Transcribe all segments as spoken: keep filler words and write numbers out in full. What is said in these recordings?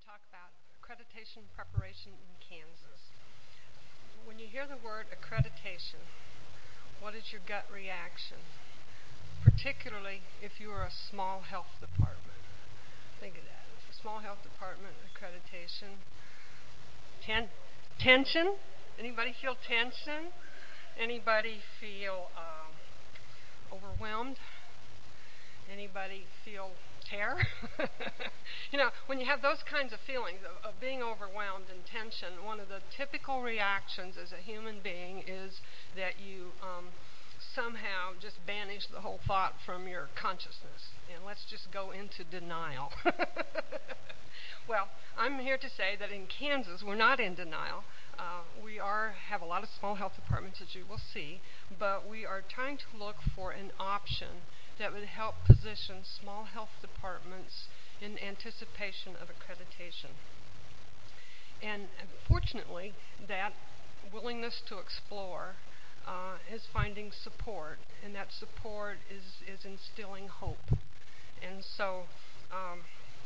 talk about accreditation preparation in Kansas. When you hear the word accreditation, what is your gut reaction? Particularly if you are a small health department. Think of that. It's a small health department accreditation. Ten- tension? Anybody feel tension? Anybody feel um, overwhelmed? Anybody feel terror? You know, when you have those kinds of feelings of, of being overwhelmed and tension, one of the typical reactions as a human being is that you um, somehow just banish the whole thought from your consciousness. And let's just go into denial. Well, I'm here to say that in Kansas, we're not in denial. Uh, we are have a lot of small health departments, as you will see, but we are trying to look for an option that would help position small health departments in anticipation of accreditation. And fortunately, that willingness to explore uh, is finding support, and that support is, is instilling hope. And so um,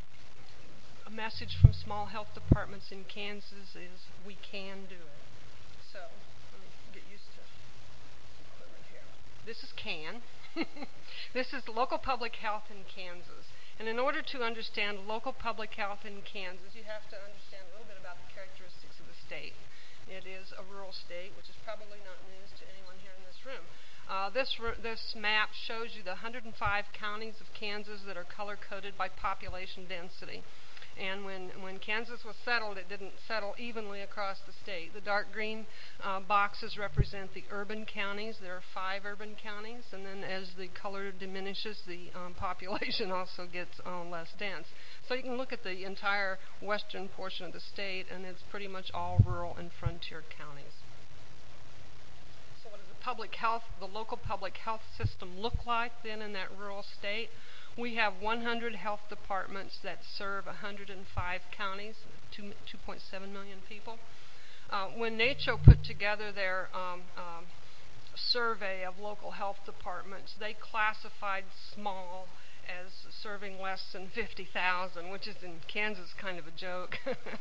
a message from small health departments in Kansas is we can do it. So let me get used to equipment here. This is CAN. This is local public health in Kansas. And in order to understand local public health in Kansas, you have to understand a little bit about the characteristics of the state. It is a rural state, which is probably not news to anyone here in this room. Uh, this, this map shows you the one hundred five counties of Kansas that are color-coded by population density. And when, when Kansas was settled, it didn't settle evenly across the state. The dark green uh, boxes represent the urban counties. There are five urban counties, and then as the color diminishes, the um, population also gets uh, less dense. So you can look at the entire western portion of the state, and it's pretty much all rural and frontier counties. So what does the public health, the local public health system look like then in that rural state? We have one hundred health departments that serve one hundred five counties, two point seven million people. Uh, when NACCHO put together their um, um, survey of local health departments, they classified small as serving less than fifty thousand, which is in Kansas kind of a joke.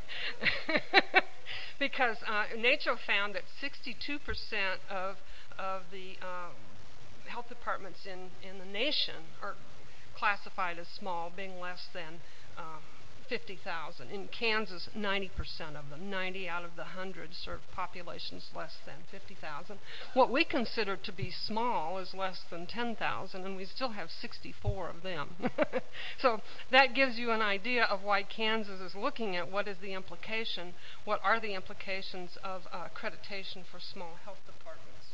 Because uh, NACCHO found that sixty-two percent of, of the uh, health departments in, in the nation are classified as small, being less than uh, fifty thousand. In Kansas, ninety percent of them, ninety out of the one hundred, serve populations less than fifty thousand. What we consider to be small is less than ten thousand, and we still have sixty-four of them. So that gives you an idea of why Kansas is looking at what is the implication, what are the implications of uh, accreditation for small health departments.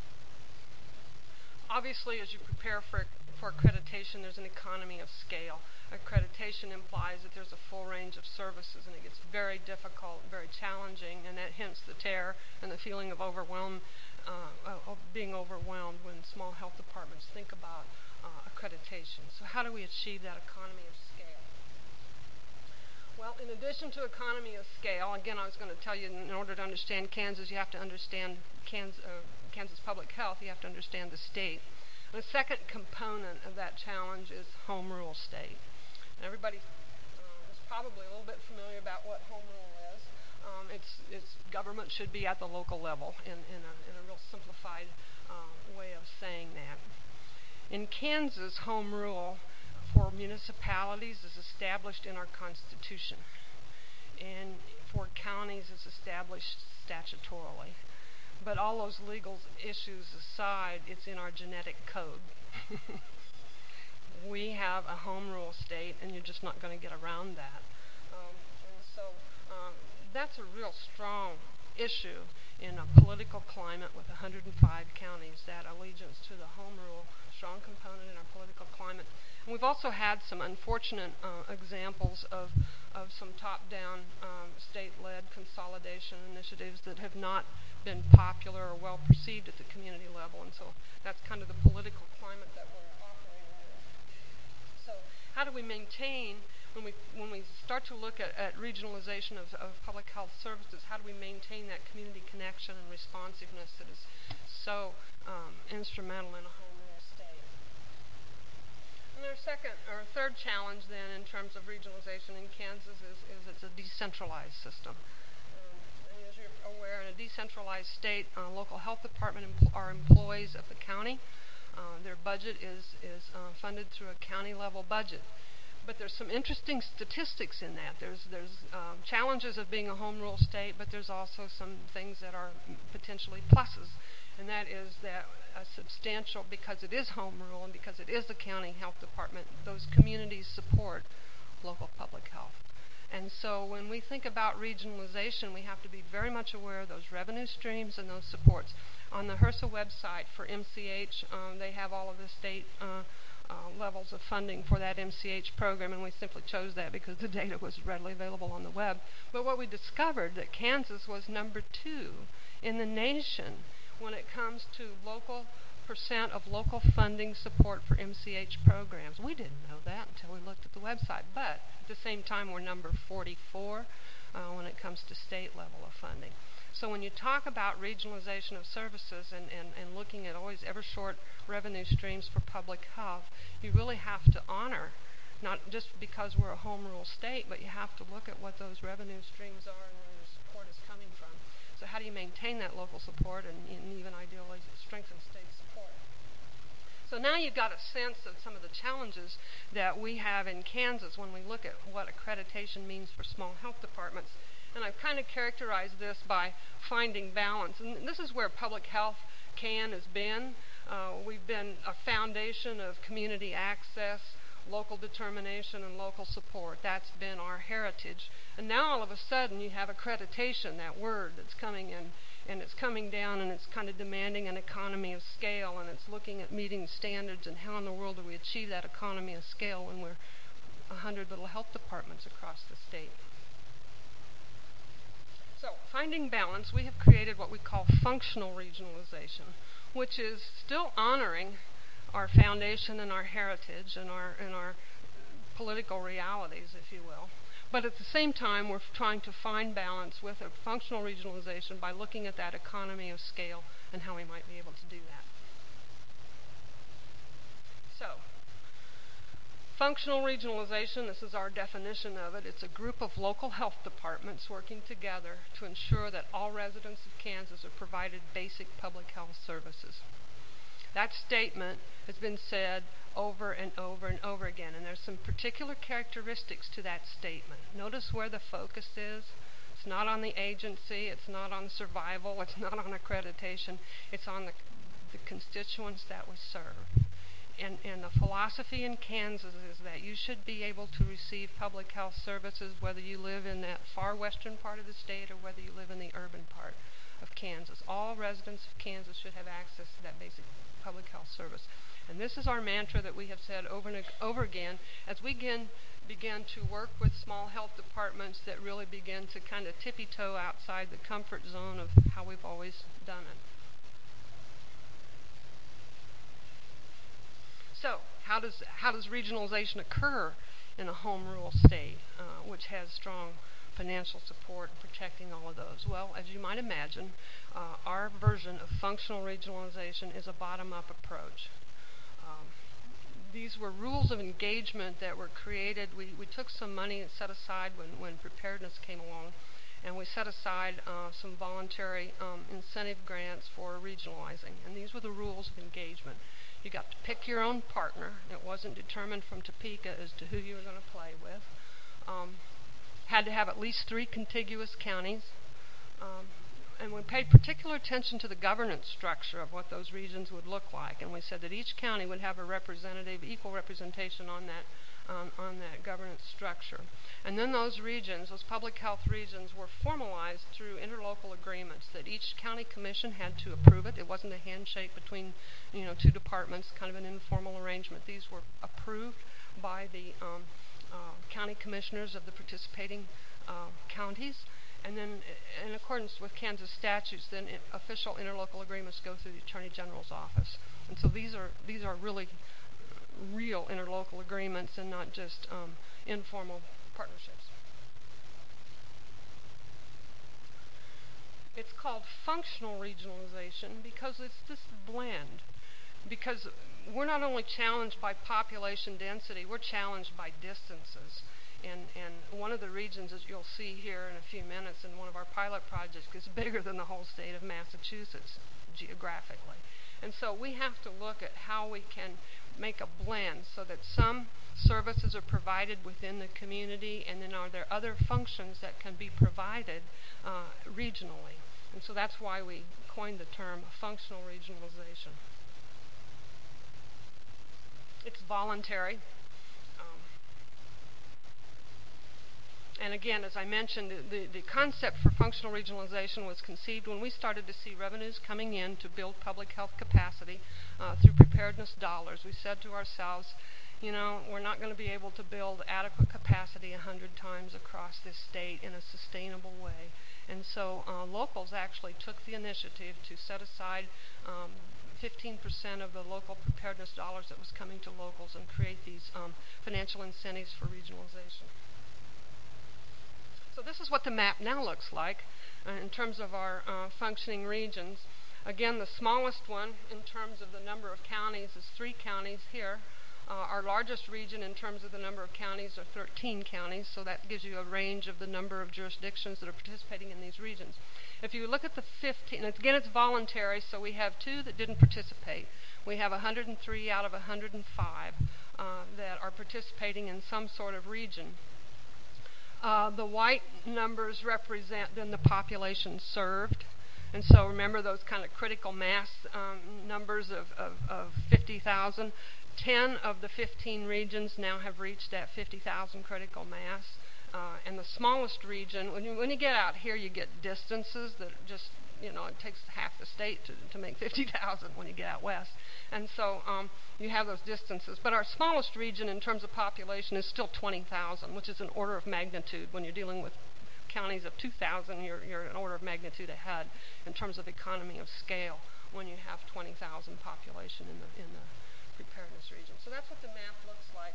Obviously, as you prepare for For accreditation, there's an economy of scale. Accreditation implies that there's a full range of services, and it gets very difficult, very challenging, and that hence the terror and the feeling of overwhelm, uh, of being overwhelmed when small health departments think about uh, accreditation. So how do we achieve that economy of scale? Well, in addition to economy of scale, again, I was going to tell you, in order to understand Kansas, you have to understand Kansas, uh, Kansas public health. You have to understand the state. The second component of that challenge is home rule state. And everybody uh, is probably a little bit familiar about what home rule is. Um, it's, it's government should be at the local level in, in, a, in a real simplified uh, way of saying that. In Kansas, home rule for municipalities is established in our Constitution. And for counties, it's established statutorily. But all those legal issues aside, it's in our genetic code. We have a home rule state, and you're just not going to get around that. Um, and so um, that's a real strong issue in a political climate with one hundred five counties, that allegiance to the home rule, strong component in our political climate. And we've also had some unfortunate uh, examples of, of some top-down um, state-led consolidation initiatives that have not been popular or well perceived at the community level, and so that's kind of the political climate that we're operating in. So how do we maintain, when we when we start to look at, at regionalization of, of public health services, how do we maintain that community connection and responsiveness that is so um, instrumental in a home rule state? And our second or third challenge then in terms of regionalization in Kansas is, is its it's a decentralized system. Um, and as you're aware, in a decentralized state, uh, local health department empl- are employees of the county. Uh, their budget is, is uh, funded through a county-level budget. But there's some interesting statistics in that. There's, there's um, challenges of being a home rule state, but there's also some things that are potentially pluses. And that is that a substantial, because it is home rule and because it is the county health department, those communities support local public health. And so when we think about regionalization, we have to be very much aware of those revenue streams and those supports. On the HRSA website for M C H, um, they have all of the state uh, uh, levels of funding for that M C H program, and we simply chose that because the data was readily available on the web. But what we discovered that Kansas was number two in the nation when it comes to local percent of local funding support for M C H programs. We didn't know that until we looked at the website. But at the same time, we're number forty-four uh, when it comes to state level of funding. So when you talk about regionalization of services and, and, and looking at always ever short revenue streams for public health, you really have to honor, not just because we're a home rule state, but you have to look at what those revenue streams are and where the support is coming from. So how do you maintain that local support and, and even ideally strengthen state support? So now you've got a sense of some of the challenges that we have in Kansas when we look at what accreditation means for small health departments. And I've kind of characterized this by finding balance. And this is where public health can has been. Uh, we've been a foundation of community access, local determination, and local support. That's been our heritage. And now all of a sudden you have accreditation, that word that's coming in, and it's coming down, and it's kind of demanding an economy of scale, and it's looking at meeting standards, and how in the world do we achieve that economy of scale when we're a hundred little health departments across the state. So, finding balance, we have created what we call functional regionalization, which is still honoring our foundation and our heritage and our and our political realities, if you will. But at the same time, we're trying to find balance with a functional regionalization by looking at that economy of scale and how we might be able to do that. So, functional regionalization, this is our definition of it. It's a group of local health departments working together to ensure that all residents of Kansas are provided basic public health services. That statement has been said over and over and over again, and there's some particular characteristics to that statement. Notice where the focus is. It's not on the agency, it's not on survival, it's not on accreditation, it's on the, the constituents that we serve. And, and the philosophy in Kansas is that you should be able to receive public health services whether you live in that far western part of the state or whether you live in the urban part of Kansas. All residents of Kansas should have access to that basic public health service. And this is our mantra that we have said over and over again as we begin, begin to work with small health departments that really begin to kind of tippy-toe outside the comfort zone of how we've always done it. So, how does how does regionalization occur in a home rule state, uh, which has strong financial support and protecting all of those? Well, as you might imagine, uh, our version of functional regionalization is a bottom-up approach. Um, these were rules of engagement that were created. We, we took some money and set aside when, when preparedness came along, and we set aside uh, some voluntary um, incentive grants for regionalizing. And these were the rules of engagement. You got to pick your own partner. It wasn't determined from Topeka as to who you were going to play with. Um, had to have at least three contiguous counties. Um, and we paid particular attention to the governance structure of what those regions would look like. And we said that each county would have a representative, equal representation on that Um, on that governance structure. And then those regions, those public health regions, were formalized through interlocal agreements that each county commission had to approve it. It wasn't a handshake between, you know, two departments, kind of an informal arrangement. These were approved by the um, uh, county commissioners of the participating uh, counties. And then, in accordance with Kansas statutes, then it, official interlocal agreements go through the Attorney General's office. And so these are these are really real interlocal agreements and not just um, informal partnerships. It's called functional regionalization because it's this blend. Because we're not only challenged by population density, we're challenged by distances. And, and one of the regions, as you'll see here in a few minutes in one of our pilot projects, is bigger than the whole state of Massachusetts geographically. And so we have to look at how we can make a blend so that some services are provided within the community, and then are there other functions that can be provided uh, regionally. And so that's why we coined the term functional regionalization. It's voluntary. Um, and again, as I mentioned, the, the concept for functional regionalization was conceived when we started to see revenues coming in to build public health capacity uh, through preparedness dollars. We said to ourselves, you know, we're not going to be able to build adequate capacity a hundred times across this state in a sustainable way. And so uh, locals actually took the initiative to set aside um, fifteen percent of the local preparedness dollars that was coming to locals and create these um, financial incentives for regionalization. So this is what the map now looks like uh, in terms of our uh, functioning regions. Again, the smallest one in terms of the number of counties is three counties here. Uh, our largest region in terms of the number of counties are thirteen counties, so that gives you a range of the number of jurisdictions that are participating in these regions. If you look at the fifteen, and again it's voluntary, so we have two that didn't participate. We have one hundred three out of one hundred five uh, that are participating in some sort of region. Uh, the white numbers represent then the population served. And so remember those kind of critical mass um, numbers of, of, of fifty thousand. ten of the fifteen regions now have reached that fifty thousand critical mass. Uh, and the smallest region, when you, when you get out here, you get distances that just, you know, it takes half the state to, to make fifty thousand when you get out west. And so um, you have those distances. But our smallest region in terms of population is still twenty thousand, which is an order of magnitude. When you're dealing with counties of two thousand, you're, you're an order of magnitude ahead in terms of economy of scale when you have twenty thousand population in the, in the preparedness region. So that's what the map looks like.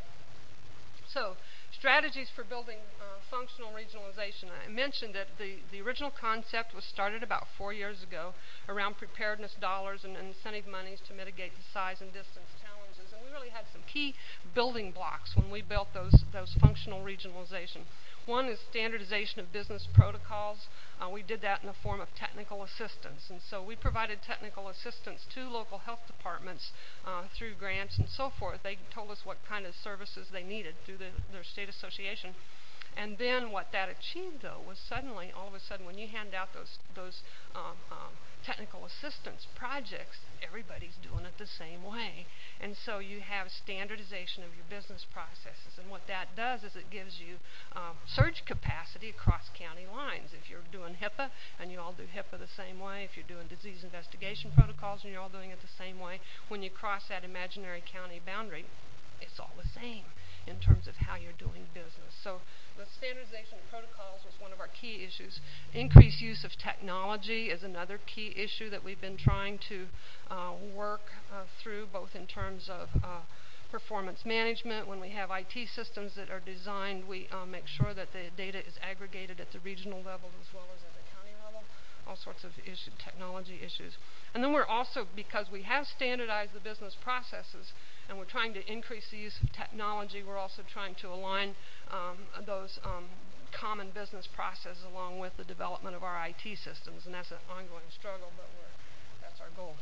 So strategies for building uh, functional regionalization. I mentioned that the, the original concept was started about four years ago around preparedness dollars and incentive monies to mitigate the size and distance challenges. And we really had some key building blocks when we built those, those functional regionalization. One is standardization of business protocols. Uh, we did that in the form of technical assistance. And so we provided technical assistance to local health departments uh, through grants and so forth. They told us what kind of services they needed through the, their state association. And then what that achieved, though, was suddenly, all of a sudden, when you hand out those, those um, um, technical assistance projects, everybody's doing it the same way. And so you have standardization of your business processes. And what that does is it gives you um, surge capacity across county lines. If you're doing HIPAA and you all do HIPAA the same way, if you're doing disease investigation protocols and you're all doing it the same way, when you cross that imaginary county boundary, it's all the same in terms of how you're doing business. So the standardization of protocols was one of our key issues. Increased use of technology is another key issue that we've been trying to uh, work uh, through, both in terms of uh, performance management. When we have I T systems that are designed, we uh, make sure that the data is aggregated at the regional level as well as at the county level. All sorts of issue, technology issues. And then we're also, because we have standardized the business processes, and we're trying to increase the use of technology, we're also trying to align um, those um, common business processes along with the development of our I T systems, and that's an ongoing struggle, but we're, that's our goal.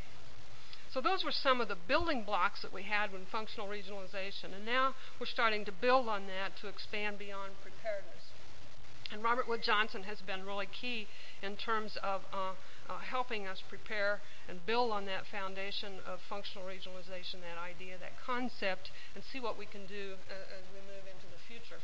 So those were some of the building blocks that we had with functional regionalization, and now we're starting to build on that to expand beyond preparedness. And Robert Wood Johnson has been really key in terms of uh, uh, helping us prepare and build on that foundation of functional regionalization, that idea, that concept, and see what we can do uh, as we move into the future.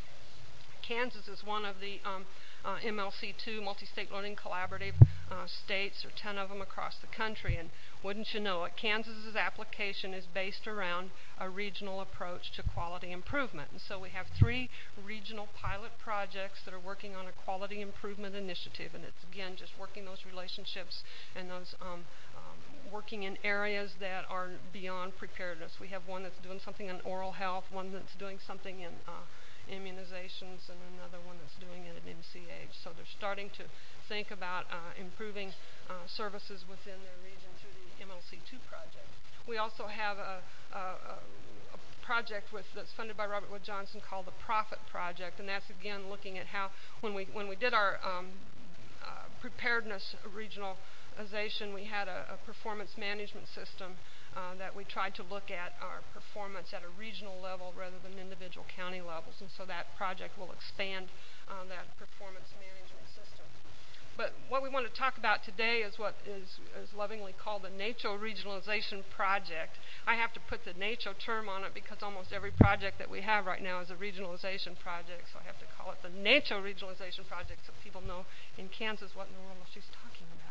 Kansas is one of the um, uh, M L C two, Multi-State Learning Collaborative uh, states. There are ten of them across the country, and wouldn't you know it, Kansas's application is based around a regional approach to quality improvement. And so we have three regional pilot projects that are working on a quality improvement initiative, and it's, again, just working those relationships and those um, um, working in areas that are beyond preparedness. We have one that's doing something in oral health, one that's doing something in uh, immunizations, and another one that's doing it in M C H. So they're starting to think about uh, improving uh, services within their region through the M L C two project. We also have a, a, a project with, that's funded by Robert Wood Johnson called the Profit Project, and that's again looking at how when we when we did our um, uh, preparedness regionalization, we had a, a performance management system uh, that we tried to look at our performance at a regional level rather than individual county levels, and so that project will expand uh, that performance management system. But what we want to talk about today is what is, is lovingly called the NACCHO Regionalization Project. I have to put the NACCHO term on it because almost every project that we have right now is a regionalization project, so I have to call it the NACCHO Regionalization Project so people know in Kansas what in the world she's talking about.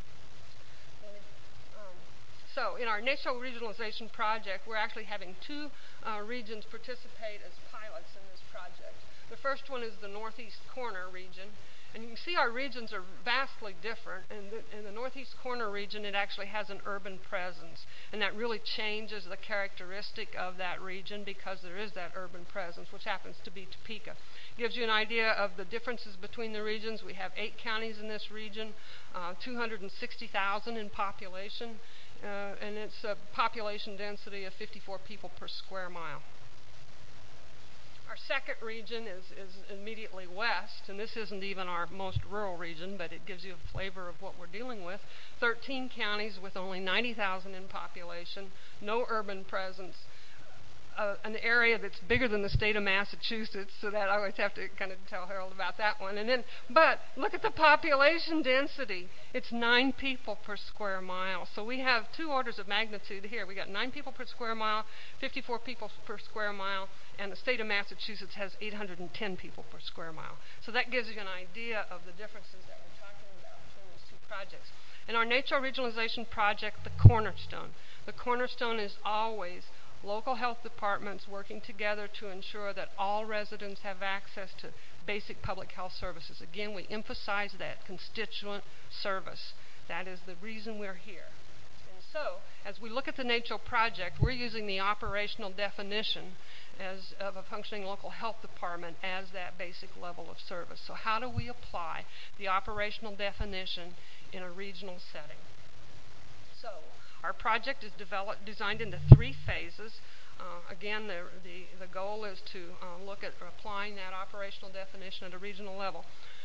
Um, so in our NACCHO Regionalization Project, we're actually having two uh, regions participate as pilots in this project. The first one is the Northeast Corner region. And you can see our regions are vastly different. In the, in the Northeast Corner region, it actually has an urban presence. And that really changes the characteristic of that region because there is that urban presence, which happens to be Topeka. Gives you an idea of the differences between the regions. We have eight counties in this region, uh, two hundred sixty thousand in population, uh, and it's a population density of fifty-four people per square mile. Our second region is, is immediately west, and this isn't even our most rural region, but it gives you a flavor of what we're dealing with. thirteen counties with only ninety thousand in population, no urban presence, uh, an area that's bigger than the state of Massachusetts, so that I always have to kind of tell Harold about that one. And then, but look at the population density. It's nine people per square mile. So we have two orders of magnitude here. We got nine people per square mile, fifty-four people per square mile, and the state of Massachusetts has eight hundred ten people per square mile. So that gives you an idea of the differences that we're talking about between these two projects. In our NACCHO Regionalization Project, the cornerstone. The cornerstone is always local health departments working together to ensure that all residents have access to basic public health services. Again, we emphasize that constituent service. That is the reason we're here. And so, as we look at the NACCHO project, we're using the operational definition as of a functioning local health department as that basic level of service. So how do we apply the operational definition in a regional setting? So our project is developed, designed into three phases. Uh, again, the, the, the goal is to uh, look at applying that operational definition at a regional level.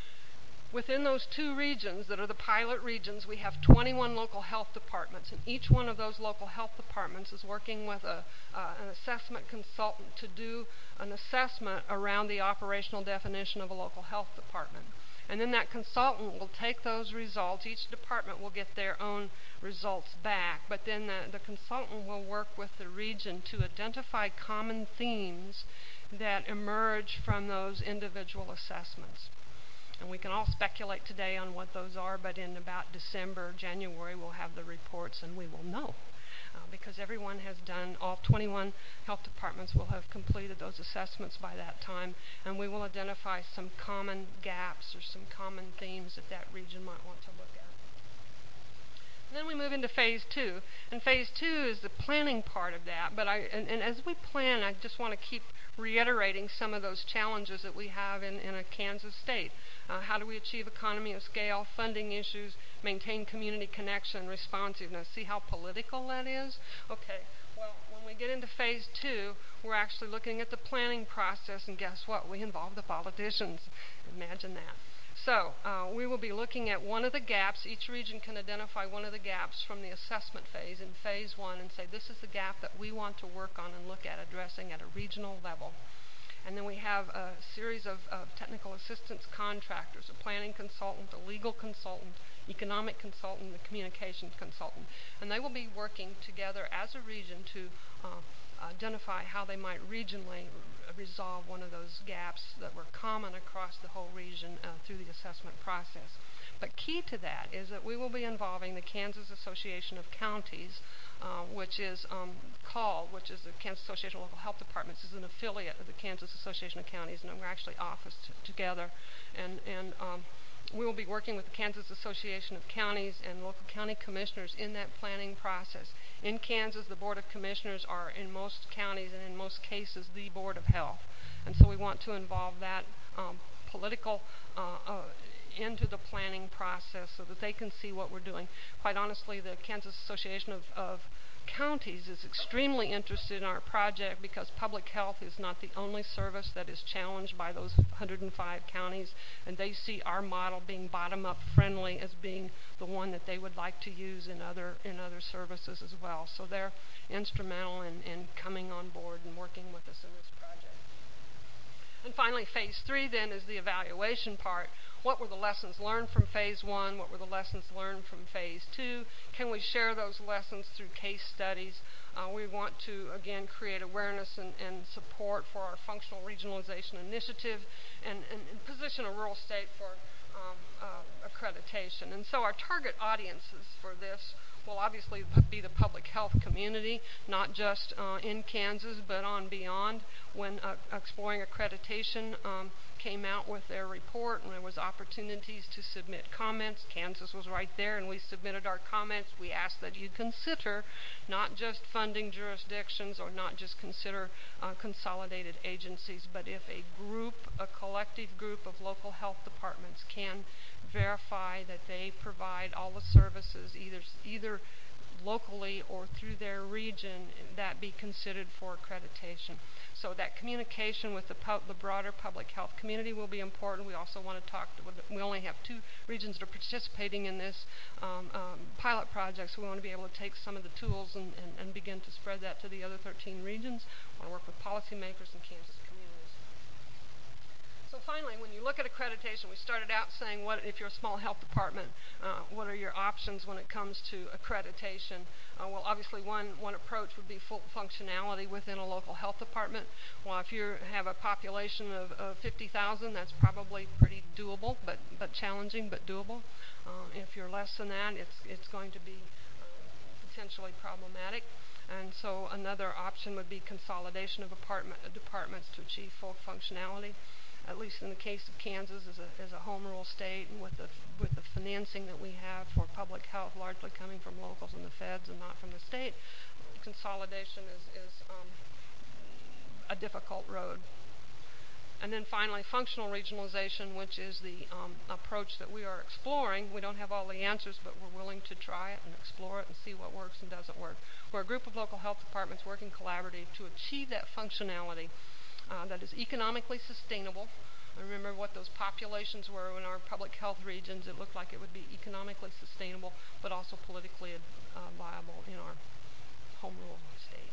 Within those two regions that are the pilot regions, we have twenty-one local health departments, and each one of those local health departments is working with a, uh, an assessment consultant to do an assessment around the operational definition of a local health department. And then that consultant will take those results. Each department will get their own results back, but then the, the consultant will work with the region to identify common themes that emerge from those individual assessments. And we can all speculate today on what those are, but in about December, January, we'll have the reports and we will know. Uh, because everyone has done, all twenty-one health departments will have completed those assessments by that time, and we will identify some common gaps or some common themes that that region might want to look at. And then we move into phase two, and phase two is the planning part of that. But I, and, and as we plan, I just want to keep reiterating some of those challenges that we have in, in a Kansas state. Uh, how do we achieve economy of scale, funding issues, maintain community connection, responsiveness? See how political that is? Okay, well, when we get into phase two, we're actually looking at the planning process, and guess what? We involve the politicians. Imagine that. So uh, we will be looking at one of the gaps. Each region can identify one of the gaps from the assessment phase in phase one and say, this is the gap that we want to work on and look at addressing at a regional level. And then we have a series of, of technical assistance contractors, a planning consultant, a legal consultant, economic consultant, a communications consultant. And they will be working together as a region to uh, identify how they might regionally resolve one of those gaps that were common across the whole region uh, through the assessment process. But key to that is that we will be involving the Kansas Association of Counties, uh, which is um, called, which is the Kansas Association of Local Health Departments, is an affiliate of the Kansas Association of Counties, and we're actually officed together. And, and um, we will be working with the Kansas Association of Counties and local county commissioners in that planning process. In Kansas, the Board of Commissioners are, in most counties and in most cases, the Board of Health. And so we want to involve that um, political uh, uh, into the planning process so that they can see what we're doing. Quite honestly, the Kansas Association of, of Counties is extremely interested in our project because public health is not the only service that is challenged by those one hundred five counties, and they see our model being bottom-up friendly as being the one that they would like to use in other in other services as well. So they're instrumental in, in coming on board and working with us in this project. And finally, phase three then is the evaluation part. What were the lessons learned from phase one? What were the lessons learned from phase two? Can we share those lessons through case studies? Uh, we want to, again, create awareness and, and support for our functional regionalization initiative and, and, and position a rural state for um, uh, accreditation. And so our target audiences for this will obviously be the public health community, not just uh, in Kansas, but on beyond. When uh, Exploring Accreditation um, came out with their report, and there was opportunities to submit comments, Kansas was right there, and we submitted our comments. We asked that you consider not just funding jurisdictions or not just consider uh, consolidated agencies, but if a group, a collective group of local health departments can verify that they provide all the services either either locally or through their region, that be considered for accreditation. So that communication with the, pub, the broader public health community will be important. We also want to talk to, we only have two regions that are participating in this um, um, pilot project, so we want to be able to take some of the tools and, and, and begin to spread that to the other thirteen regions. We want to work with policymakers in Kansas communities. So finally, when you look at accreditation, we started out saying, what if you're a small health department, uh, what are your options when it comes to accreditation? Uh, well, obviously, one, one approach would be full functionality within a local health department. Well, if you have a population of, of fifty thousand, that's probably pretty doable, but, but challenging, but doable. Uh, if you're less than that, it's, it's going to be uh, potentially problematic. And so another option would be consolidation of apartment, uh, departments to achieve full functionality. At least in the case of Kansas, as a, as a home rule state, and with the with the financing that we have for public health, largely coming from locals and the feds and not from the state, consolidation is, is um, a difficult road. And then finally, functional regionalization, which is the um, approach that we are exploring. We don't have all the answers, but we're willing to try it and explore it and see what works and doesn't work. We're a group of local health departments working collaboratively to achieve that functionality Uh, that is economically sustainable. I remember what those populations were in our public health regions. It looked like it would be economically sustainable, but also politically uh, viable in our home rule state.